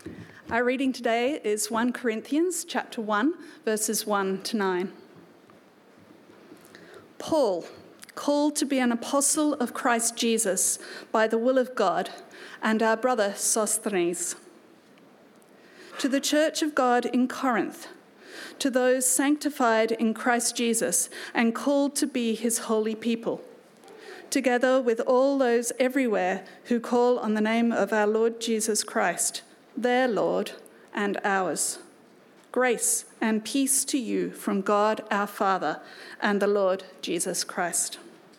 Our reading today is 1 Corinthians chapter 1, verses 1 to 9. Paul, called to be an apostle of Christ Jesus by the will of God, and our brother Sosthenes. To the church of God in Corinth, to those sanctified in Christ Jesus and called to be his holy people, together with all those everywhere who call on the name of our Lord Jesus Christ, their Lord and ours. Grace and peace to you from God our Father and the Lord Jesus Christ.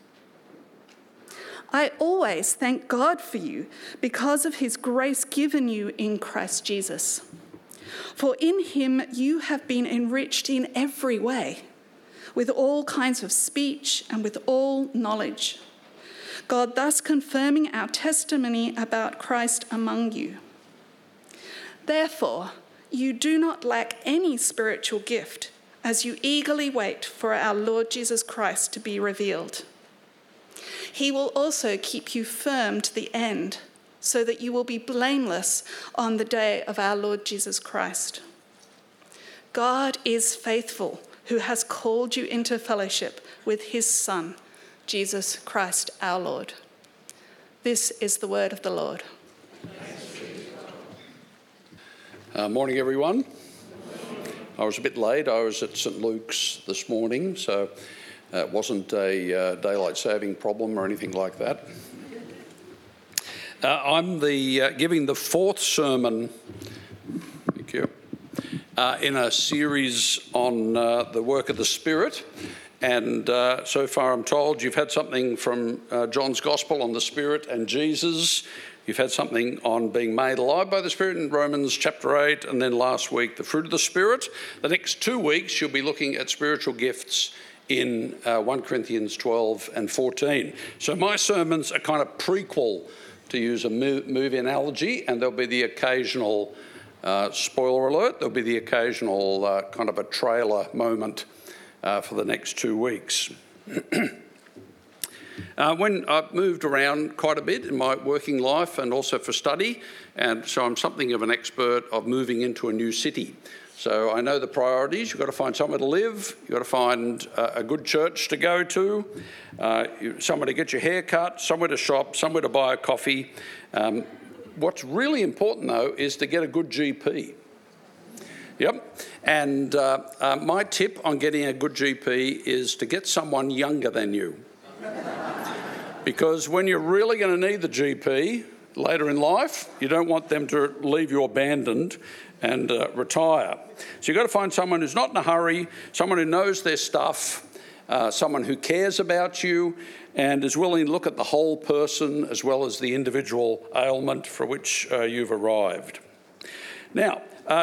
I always thank God for you because of his grace given you in Christ Jesus. For in him you have been enriched in every way, with all kinds of speech and with all knowledge, God thus confirming our testimony about Christ among you. Therefore, you do not lack any spiritual gift as you eagerly wait for our Lord Jesus Christ to be revealed. He will also keep you firm to the end, so that you will be blameless on the day of our Lord Jesus Christ. God is faithful, who has called you into fellowship with his Son, Jesus Christ our Lord. This is the word of the Lord. Morning, everyone. I was a bit late. I was at St Luke's this morning, so it wasn't a daylight saving problem or anything like that. I'm giving the fourth sermon, thank you, in a series on the work of the Spirit. And so far I'm told you've had something from John's Gospel on the Spirit and Jesus. You've had something on being made alive by the Spirit in Romans chapter 8, and then last week, the fruit of the Spirit. The next 2 weeks, you'll be looking at spiritual gifts in 1 Corinthians 12 and 14. So my sermon's a kind of prequel, to use a movie analogy, and there'll be the occasional, spoiler alert, there'll be the occasional kind of a trailer moment for the next 2 weeks. When I've moved around quite a bit in my working life and also for study, and so I'm something of an expert of moving into a new city. So I know the priorities. You've got to find somewhere to live, you've got to find a good church to go to, somewhere to get your hair cut, somewhere to shop, somewhere to buy a coffee. What's really important, though, is to get a good GP. Yep. And my tip on getting a good GP is to get someone younger than you. Because when you're really going to need the GP later in life, you don't want them to leave you abandoned and retire. So you've got to find someone who's not in a hurry, someone who knows their stuff, someone who cares about you and is willing to look at the whole person as well as the individual ailment for which you've arrived. Now,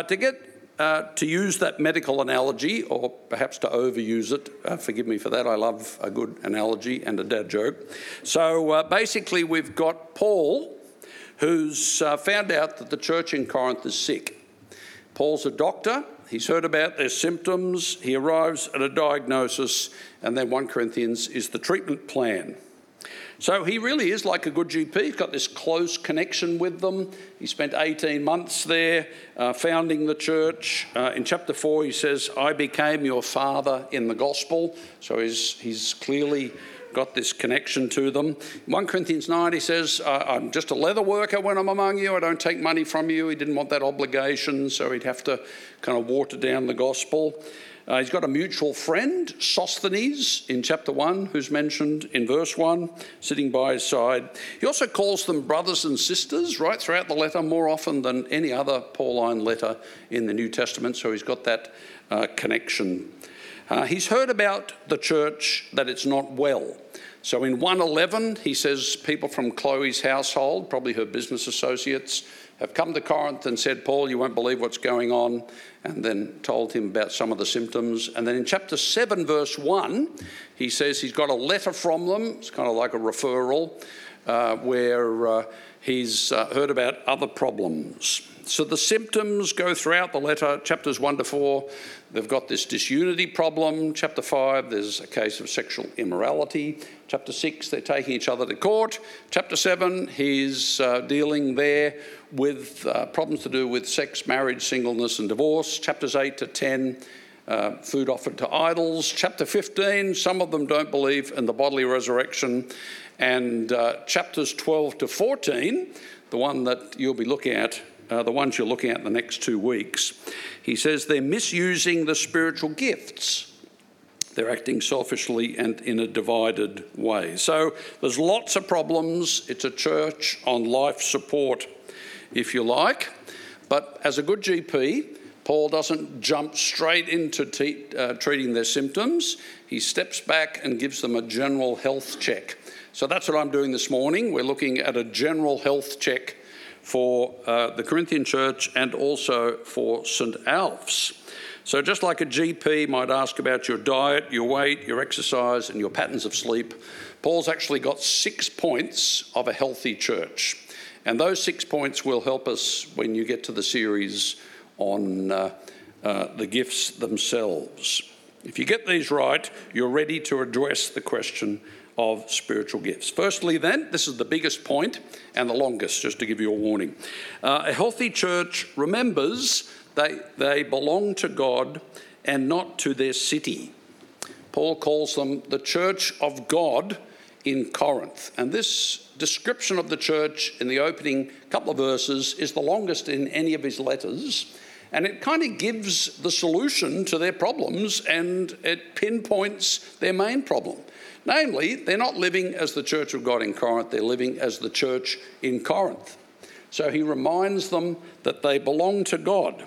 to use that medical analogy, or perhaps to overuse it, forgive me for that, I love a good analogy and a dad joke. So basically we've got Paul, who's found out that the church in Corinth is sick. Paul's a doctor, he's heard about their symptoms, he arrives at a diagnosis, and then 1 Corinthians is the treatment plan. So he really is like a good GP. He's got this close connection with them. He spent 18 months there founding the church. In chapter 4, he says, I became your father in the gospel. So he's clearly got this connection to them. 1 Corinthians 9, he says, I'm just a leather worker when I'm among you. I don't take money from you. He didn't want that obligation, so he'd have to kind of water down the gospel. He's got a mutual friend, Sosthenes, in chapter 1, who's mentioned in verse 1, sitting by his side. He also calls them brothers and sisters right throughout the letter, more often than any other Pauline letter in the New Testament, so he's got that connection. He's heard about the church, that it's not well. So in 1:11, he says people from Chloe's household, probably her business associates, have come to Corinth and said, Paul, you won't believe what's going on, and then told him about some of the symptoms. And then in chapter 7, verse 1, he says he's got a letter from them. It's kind of like a referral. where he's heard about other problems. So the symptoms go throughout the letter, chapters 1 to 4. They've got this disunity problem. Chapter 5, there's a case of sexual immorality. Chapter 6, they're taking each other to court. Chapter 7, he's dealing there with problems to do with sex, marriage, singleness and divorce. Chapters 8 to 10, food offered to idols. Chapter 15, some of them don't believe in the bodily resurrection. And chapters 12 to 14, the one that you'll be looking at, the ones you're looking at the next 2 weeks, he says they're misusing the spiritual gifts. They're acting selfishly and in a divided way. So there's lots of problems. It's a church on life support, if you like. But as a good GP, Paul doesn't jump straight into treating their symptoms. He steps back and gives them a general health check. So that's what I'm doing this morning. We're looking at a general health check for the Corinthian church and also for St Alp's. So just like a GP might ask about your diet, your weight, your exercise and your patterns of sleep, Paul's actually got 6 points of a healthy church. And those 6 points will help us when you get to the series on the gifts themselves. If you get these right, you're ready to address the question of spiritual gifts. Firstly then, this is the biggest point and the longest, just to give you a warning. A healthy church remembers they belong to God and not to their city. Paul calls them the church of God in Corinth. And this description of the church in the opening couple of verses is the longest in any of his letters. And it kind of gives the solution to their problems and it pinpoints their main problem. Namely, they're not living as the church of God in Corinth, they're living as the church in Corinth. So he reminds them that they belong to God.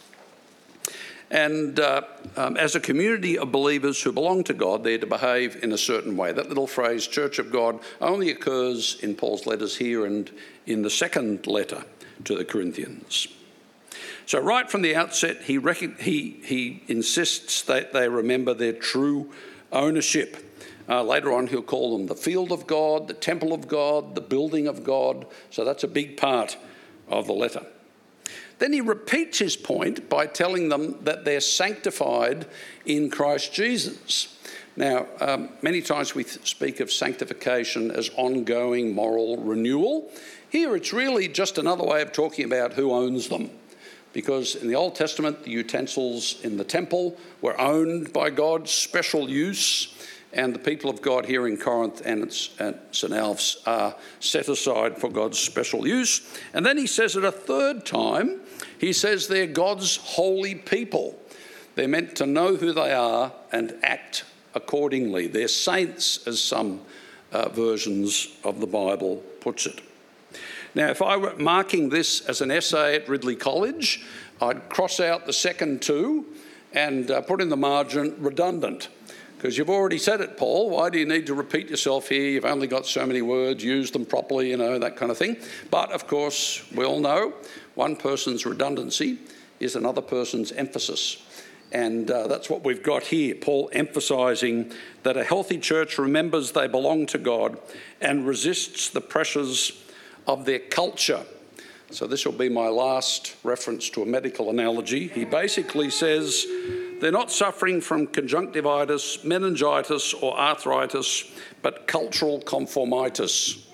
And as a community of believers who belong to God, they're to behave in a certain way. That little phrase, church of God, only occurs in Paul's letters here and in the second letter to the Corinthians. So right from the outset, he insists that they remember their true ownership. Later on, he'll call them the field of God, the temple of God, the building of God. So that's a big part of the letter. Then he repeats his point by telling them that they're sanctified in Christ Jesus. Now, many times we speak of sanctification as ongoing moral renewal. Here it's really just another way of talking about who owns them. Because in the Old Testament, the utensils in the temple were owned by God, special use. And the people of God here in Corinth and at St Alp's are set aside for God's special use. And then he says it a third time. He says they're God's holy people. They're meant to know who they are and act accordingly. They're saints, as some versions of the Bible puts it. Now, if I were marking this as an essay at Ridley College, I'd cross out the second two and put in the margin redundant. Because you've already said it, Paul. Why do you need to repeat yourself here? You've only got so many words, use them properly, that kind of thing. But, of course, we all know one person's redundancy is another person's emphasis. And that's what we've got here. Paul emphasising that a healthy church remembers they belong to God and resists the pressures of their culture. So this will be my last reference to a medical analogy. He basically says they're not suffering from conjunctivitis, meningitis or arthritis, but cultural conformitis.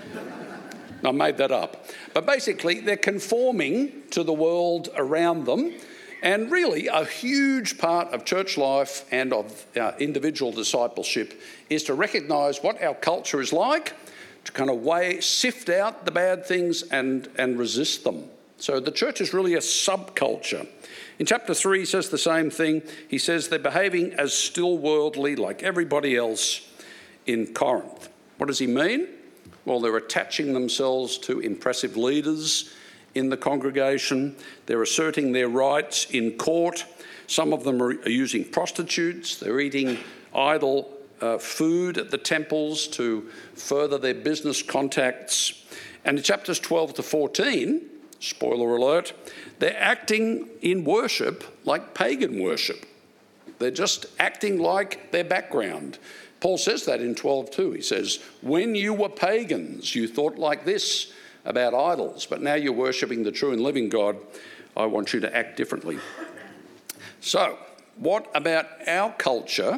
I made that up. But basically they're conforming to the world around them. And really a huge part of church life and of individual discipleship is to recognise what our culture is like, to kind of sift out the bad things and resist them. So the church is really a subculture. In chapter 3, he says the same thing. He says they're behaving as still worldly like everybody else in Corinth. What does he mean? Well, they're attaching themselves to impressive leaders in the congregation. They're asserting their rights in court. Some of them are using prostitutes. They're eating idle food at the temples to further their business contacts. And in chapters 12 to 14, spoiler alert, they're acting in worship like pagan worship. They're just acting like their background. Paul says that in 12:2. He says, when you were pagans, you thought like this about idols, but now you're worshipping the true and living God. I want you to act differently. So, what about our culture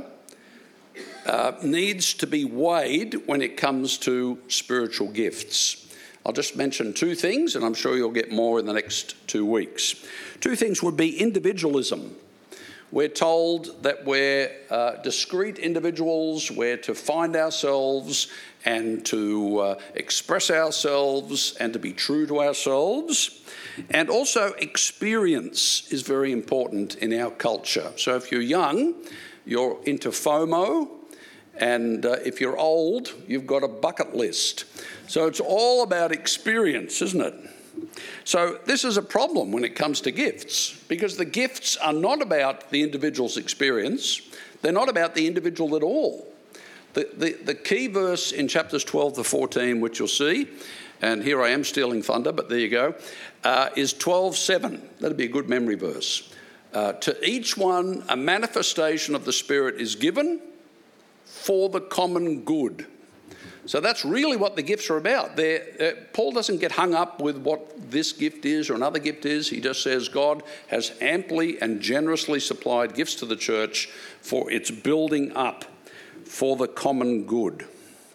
needs to be weighed when it comes to spiritual gifts? I'll just mention two things, and I'm sure you'll get more in the next 2 weeks. Two things would be individualism. We're told that we're discrete individuals, we're to find ourselves and to express ourselves and to be true to ourselves. And also experience is very important in our culture. So if you're young, you're into FOMO, and if you're old, you've got a bucket list. So it's all about experience, isn't it? So this is a problem when it comes to gifts, because the gifts are not about the individual's experience. They're not about the individual at all. The key verse in chapters 12 to 14, which you'll see, and here I am stealing thunder, but there you go, is 12:7. That'd be a good memory verse. To each one, a manifestation of the Spirit is given for the common good. So that's really what the gifts are about. Paul doesn't get hung up with what this gift is or another gift is. He just says God has amply and generously supplied gifts to the church for its building up, for the common good.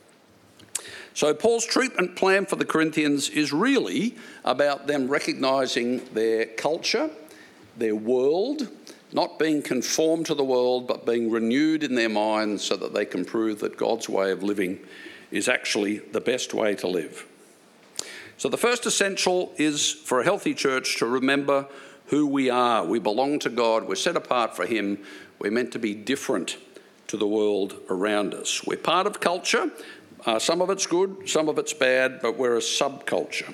So Paul's treatment plan for the Corinthians is really about them recognising their culture, their world, not being conformed to the world, but being renewed in their minds so that they can prove that God's way of living is actually the best way to live. So the first essential is for a healthy church to remember who we are. We belong to God. We're set apart for Him. We're meant to be different to the world around us. We're part of culture. Some of it's good, some of it's bad, but we're a subculture.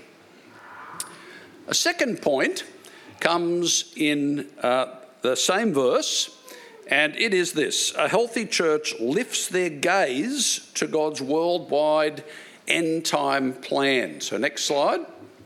A second point comes in the same verse, and it is this: a healthy church lifts their gaze to God's worldwide end-time plan. So next slide.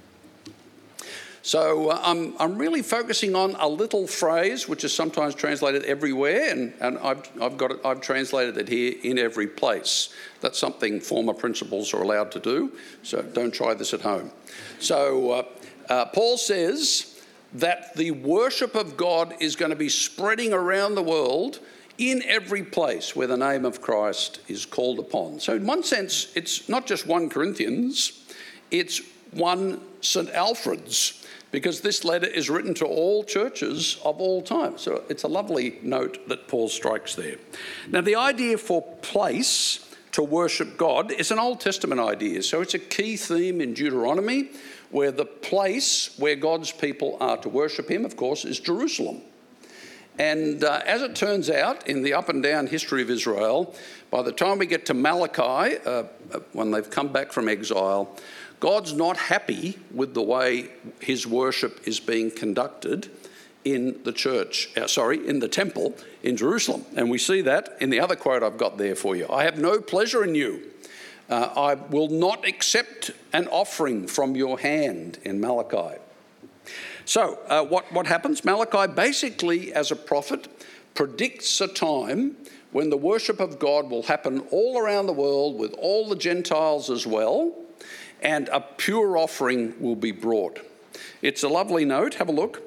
So I'm really focusing on a little phrase which is sometimes translated everywhere, and I've translated it here, in every place. That's something former principals are allowed to do, so don't try this at home. So Paul says that the worship of God is going to be spreading around the world in every place where the name of Christ is called upon. So in one sense, it's not just 1 Corinthians, it's 1 St. Alfred's, because this letter is written to all churches of all time. So it's a lovely note that Paul strikes there. Now, the idea for place to worship God is an Old Testament idea. So it's a key theme in Deuteronomy, where the place where God's people are to worship Him, of course, is Jerusalem. And as it turns out, in the up and down history of Israel, by the time we get to Malachi, when they've come back from exile, God's not happy with the way His worship is being conducted in the church, in the temple in Jerusalem. And we see that in the other quote I've got there for you. I have no pleasure in you. I will not accept an offering from your hand, in Malachi. So what happens? Malachi basically, as a prophet, predicts a time when the worship of God will happen all around the world with all the Gentiles as well, and a pure offering will be brought. It's a lovely note. Have a look.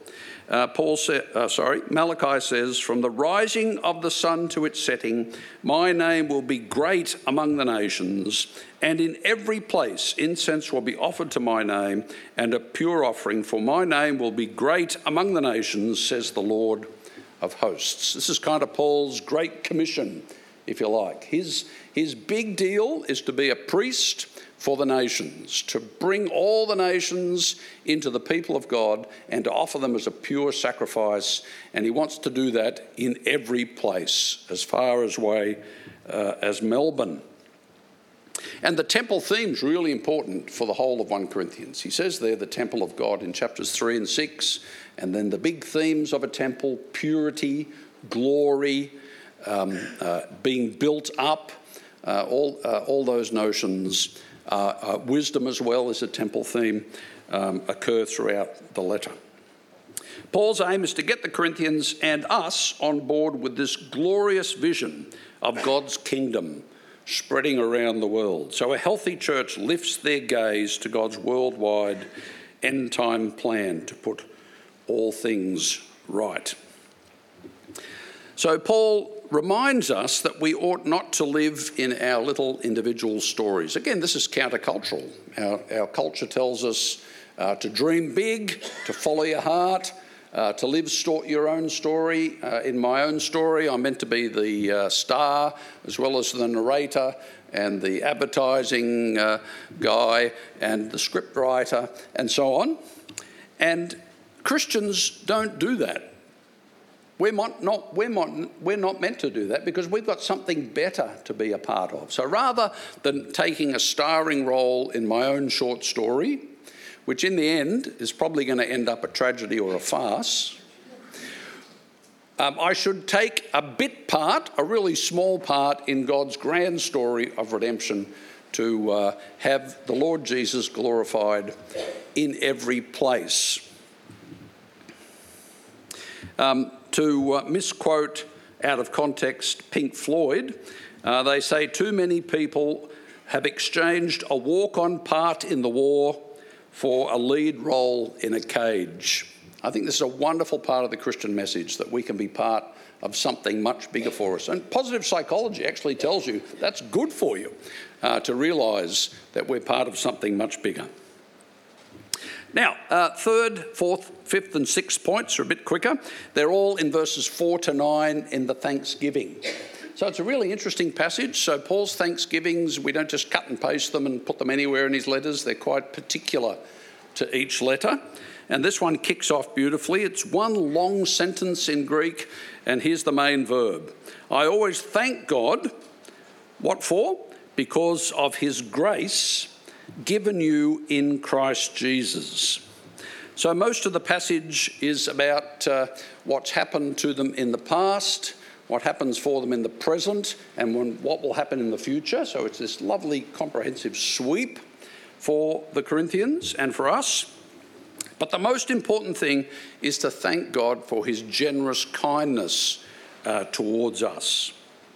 Malachi says, from the rising of the sun to its setting, my name will be great among the nations, and in every place incense will be offered to my name, and a pure offering, for my name will be great among the nations, says the Lord of hosts. This is kind of Paul's great commission, if you like. His big deal is to be a priest for the nations, to bring all the nations into the people of God and to offer them as a pure sacrifice. And he wants to do that in every place, as far away as Melbourne. And the temple theme's really important for the whole of 1 Corinthians. He says there the temple of God in chapters 3 and 6, and then the big themes of a temple: purity, glory, being built up, all those notions. Wisdom as well as a temple theme occur throughout the letter. Paul's aim is to get the Corinthians and us on board with this glorious vision of God's kingdom spreading around the world. So a healthy church lifts their gaze to God's worldwide end-time plan to put all things right. So Paul reminds us that we ought not to live in our little individual stories. Again, this is countercultural. Our culture tells us to dream big, to follow your heart, to live your own story. In my own story, I'm meant to be the star as well as the narrator and the advertising guy and the script writer and so on. And Christians don't do that. We're not meant to do that because we've got something better to be a part of. So rather than taking a starring role in my own short story, which in the end is probably going to end up a tragedy or a farce, I should take a bit part, a really small part in God's grand story of redemption to have the Lord Jesus glorified in every place. To misquote out of context Pink Floyd, they say too many people have exchanged a walk-on part in the war for a lead role in a cage. I think this is a wonderful part of the Christian message, that we can be part of something much bigger for us. And positive psychology actually tells you that's good for you, to realise that we're part of something much bigger. Now, third, fourth, fifth and sixth points are a bit quicker. They're all in verses 4 to 9 in the Thanksgiving. So it's a really interesting passage. So Paul's Thanksgivings, we don't just cut and paste them and put them anywhere in his letters. They're quite particular to each letter. And this one kicks off beautifully. It's one long sentence in Greek, and here's the main verb. I always thank God. What for? Because of his grace given you in Christ Jesus. So most of the passage is about what's happened to them in the past, what happens for them in the present, and what will happen in the future. So it's this lovely comprehensive sweep for the Corinthians and for us. But the most important thing is to thank God for his generous kindness towards us.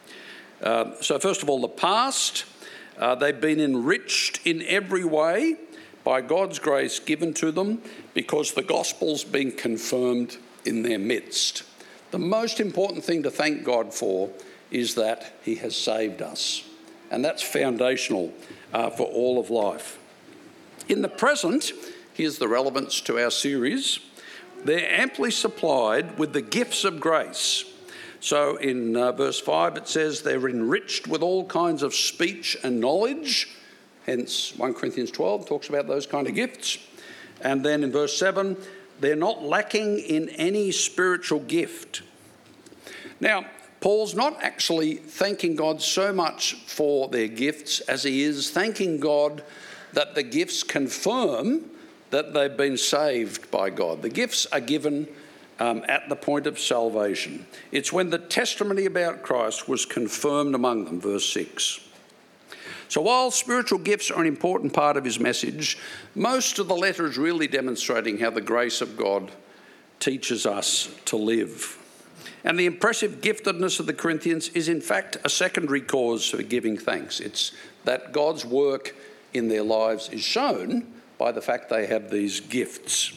So first of all, the past. They've been enriched in every way by God's grace given to them because the gospel's been confirmed in their midst. The most important thing to thank God for is that he has saved us. And that's foundational for all of life. In the present, here's the relevance to our series, they're amply supplied with the gifts of grace. So in verse 5 it says they're enriched with all kinds of speech and knowledge, hence 1 Corinthians 12 talks about those kind of gifts. And then in verse 7, they're not lacking in any spiritual gift. Now, Paul's not actually thanking God so much for their gifts as he is thanking God that the gifts confirm that they've been saved by God. The gifts are given at the point of salvation. It's when the testimony about Christ was confirmed among them, verse 6. So while spiritual gifts are an important part of his message, most of the letter is really demonstrating how the grace of God teaches us to live. And the impressive giftedness of the Corinthians is in fact a secondary cause for giving thanks. It's that God's work in their lives is shown by the fact they have these gifts.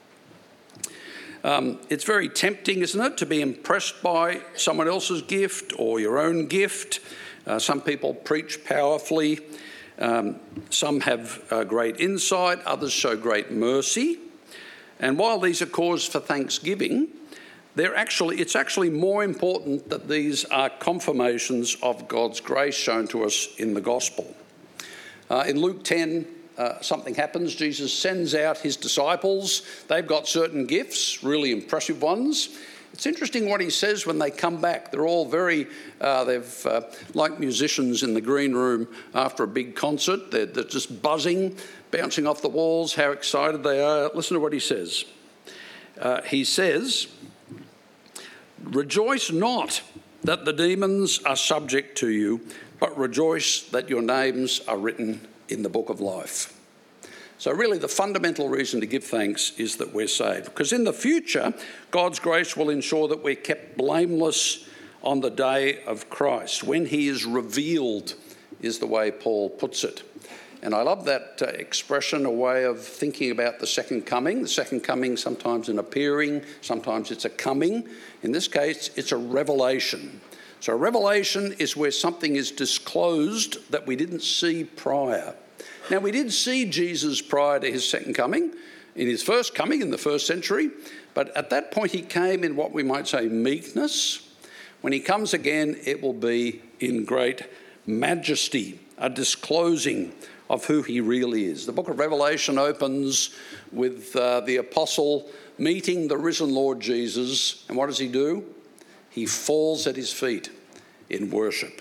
It's very tempting, isn't it, to be impressed by someone else's gift or your own gift. Some people preach powerfully. Some have great insight. Others show great mercy. And while these are cause for thanksgiving, it's actually more important that these are confirmations of God's grace shown to us in the gospel. In Luke 10, something happens. Jesus sends out his disciples. They've got certain gifts, really impressive ones. It's interesting what he says when they come back. They're all very, like musicians in the green room after a big concert. They're just buzzing, bouncing off the walls, how excited they are. Listen to what he says. He says, "Rejoice not that the demons are subject to you, but rejoice that your names are written in the book of life." So really the fundamental reason to give thanks is that we're saved. Because in the future, God's grace will ensure that we're kept blameless on the day of Christ, when he is revealed, is the way Paul puts it. And I love that expression, a way of thinking about the second coming. The second coming, sometimes an appearing, sometimes it's a coming. In this case, it's a revelation. So a revelation is where something is disclosed that we didn't see prior. Now, we did see Jesus prior to his second coming, in his first coming in the first century, but at that point he came in what we might say meekness. When he comes again, it will be in great majesty, a disclosing of who he really is. The book of Revelation opens with the apostle meeting the risen Lord Jesus, and what does he do? He falls at his feet in worship.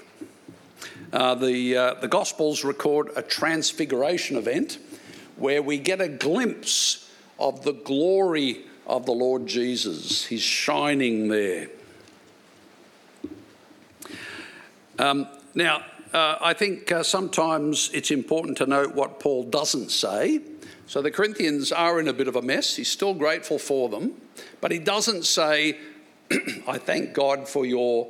The Gospels record a transfiguration event where we get a glimpse of the glory of the Lord Jesus. He's shining there. I think sometimes it's important to note what Paul doesn't say. So the Corinthians are in a bit of a mess. He's still grateful for them, but he doesn't say, I thank God for your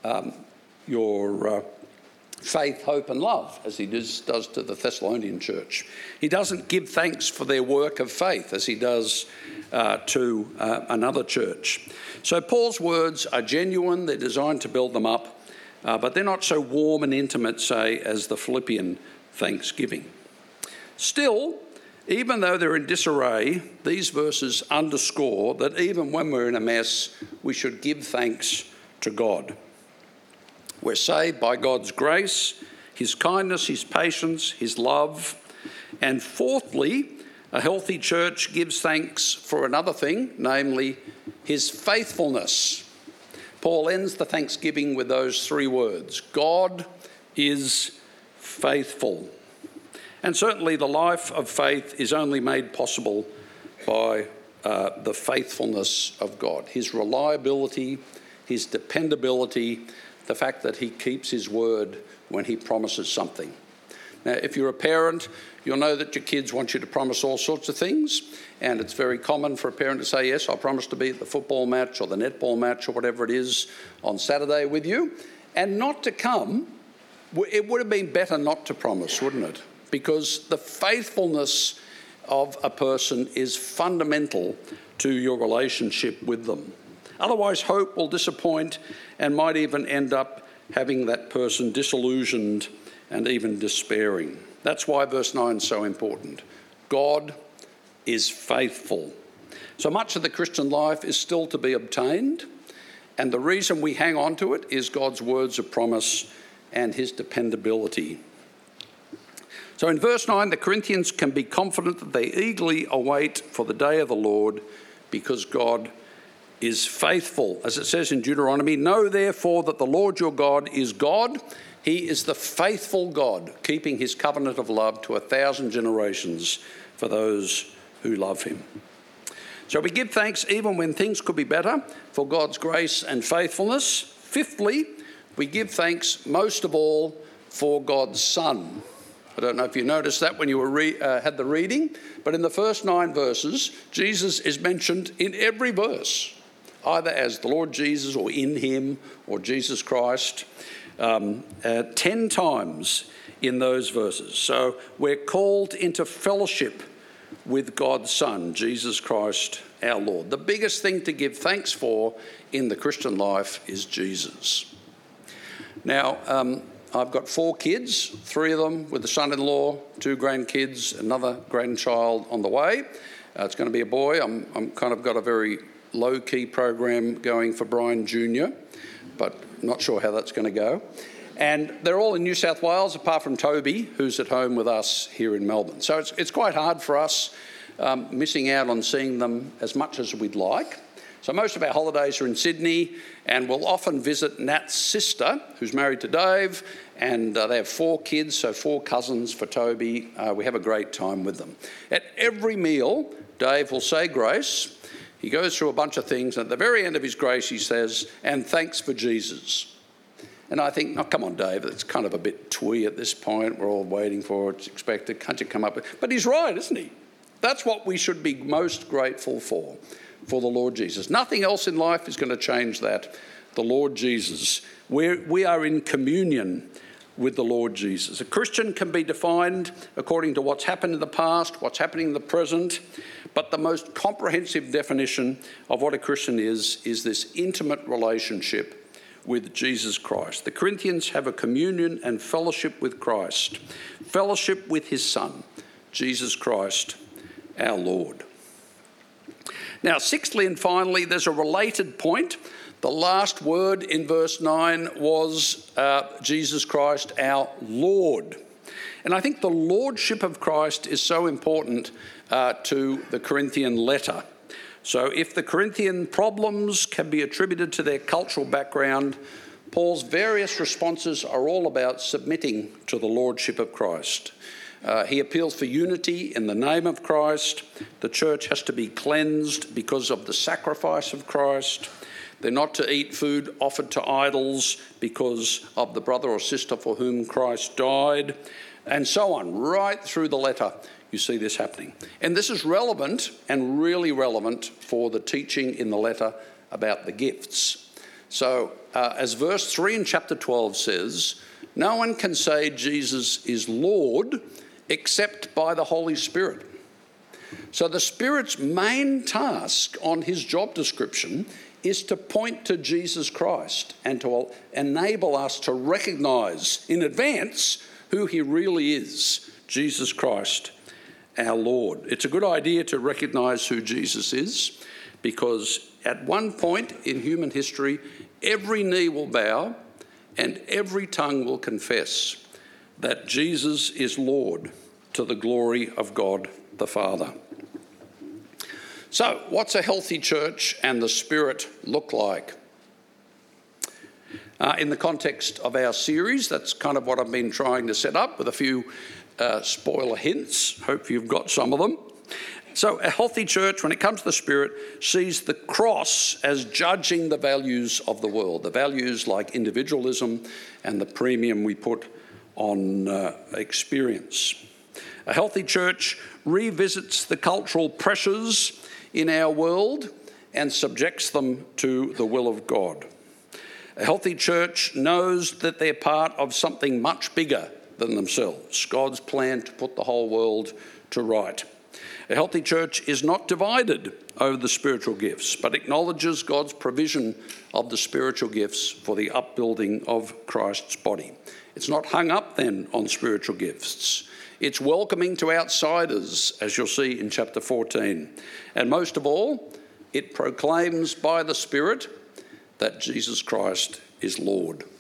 faith, hope and love, as he does to the Thessalonian church. He doesn't give thanks for their work of faith as he does to another church. So Paul's words are genuine, they're designed to build them up, but they're not so warm and intimate, say, as the Philippian thanksgiving. Still, even though they're in disarray, these verses underscore that even when we're in a mess, we should give thanks to God. We're saved by God's grace, his kindness, his patience, his love. And fourthly, a healthy church gives thanks for another thing, namely his faithfulness. Paul ends the thanksgiving with those three words: God is faithful. And certainly the life of faith is only made possible by the faithfulness of God, his reliability, his dependability, the fact that he keeps his word when he promises something. Now, if you're a parent, you'll know that your kids want you to promise all sorts of things, and it's very common for a parent to say, yes, I promise to be at the football match or the netball match or whatever it is on Saturday with you, and not to come. It would have been better not to promise, wouldn't it? Because the faithfulness of a person is fundamental to your relationship with them. Otherwise, hope will disappoint and might even end up having that person disillusioned and even despairing. That's why verse 9 is so important. God is faithful. So much of the Christian life is still to be obtained, and the reason we hang on to it is God's words of promise and his dependability. So in verse 9, the Corinthians can be confident that they eagerly await for the day of the Lord because God is faithful. As it says in Deuteronomy, know therefore that the Lord your God is God. He is the faithful God, keeping his covenant of love to 1,000 generations for those who love him. So we give thanks even when things could be better for God's grace and faithfulness. Fifthly, we give thanks most of all for God's Son. I don't know if you noticed that when you had the reading, but in the first 9 verses, Jesus is mentioned in every verse, either as the Lord Jesus or in him or Jesus Christ, 10 times in those verses. So we're called into fellowship with God's Son, Jesus Christ, our Lord. The biggest thing to give thanks for in the Christian life is Jesus. Now, I've got 4 kids, 3 of them with a son-in-law, 2 grandkids, another grandchild on the way. It's going to be a boy. I'm kind of got a very low-key program going for Brian Jr., but not sure how that's going to go. And they're all in New South Wales, apart from Toby, who's at home with us here in Melbourne. So it's quite hard for us, missing out on seeing them as much as we'd like. So most of our holidays are in Sydney, and we'll often visit Nat's sister, who's married to Dave, and they have 4 kids, so 4 cousins for Toby. We have a great time with them. At every meal, Dave will say grace. He goes through a bunch of things, and at the very end of his grace he says, and thanks for Jesus. And I think, oh, come on, Dave, it's kind of a bit twee at this point. We're all waiting for it, it's expected. Can't you come up with... But he's right, isn't he? That's what we should be most grateful for the Lord Jesus. Nothing else in life is going to change that. The Lord Jesus. We are in communion with the Lord Jesus. A Christian can be defined according to what's happened in the past, what's happening in the present, but the most comprehensive definition of what a Christian is this intimate relationship with Jesus Christ. The Corinthians have a communion and fellowship with Christ, fellowship with his Son, Jesus Christ, our Lord. Now, sixthly and finally, there's a related point. The last word in verse 9 was Jesus Christ, our Lord. And I think the lordship of Christ is so important to the Corinthian letter. So if the Corinthian problems can be attributed to their cultural background, Paul's various responses are all about submitting to the lordship of Christ. He appeals for unity in the name of Christ. The church has to be cleansed because of the sacrifice of Christ. They're not to eat food offered to idols because of the brother or sister for whom Christ died, and so on. Right through the letter, you see this happening. And this is relevant and really relevant for the teaching in the letter about the gifts. So, as verse 3 in chapter 12 says, no one can say Jesus is Lord except by the Holy Spirit. So the Spirit's main task on his job description is to point to Jesus Christ and to enable us to recognise in advance who he really is, Jesus Christ, our Lord. It's a good idea to recognise who Jesus is, because at one point in human history, every knee will bow and every tongue will confess that Jesus is Lord, to the glory of God the Father. So, what's a healthy church and the Spirit look like? In the context of our series, that's kind of what I've been trying to set up with a few spoiler hints. Hope you've got some of them. So a healthy church, when it comes to the Spirit, sees the cross as judging the values of the world, the values like individualism and the premium we put on experience. A healthy church revisits the cultural pressures in our world and subjects them to the will of God. A healthy church knows that they're part of something much bigger than themselves, God's plan to put the whole world to right. A healthy church is not divided over the spiritual gifts, but acknowledges God's provision of the spiritual gifts for the upbuilding of Christ's body. It's not hung up then on spiritual gifts. It's welcoming to outsiders, as you'll see in chapter 14. And most of all, it proclaims by the Spirit that Jesus Christ is Lord.